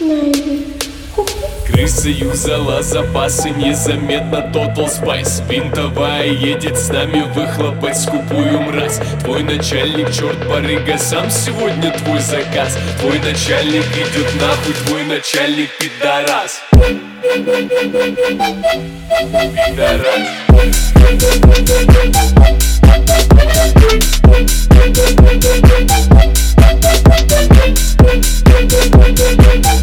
Крыса юзала запасы незаметно. Total Spice винтовая едет с нами выхлопать скупую мразь. Твой начальник, черт барыга, сам сегодня твой заказ. Твой начальник идет нахуй, твой начальник пидорас. Пидорас.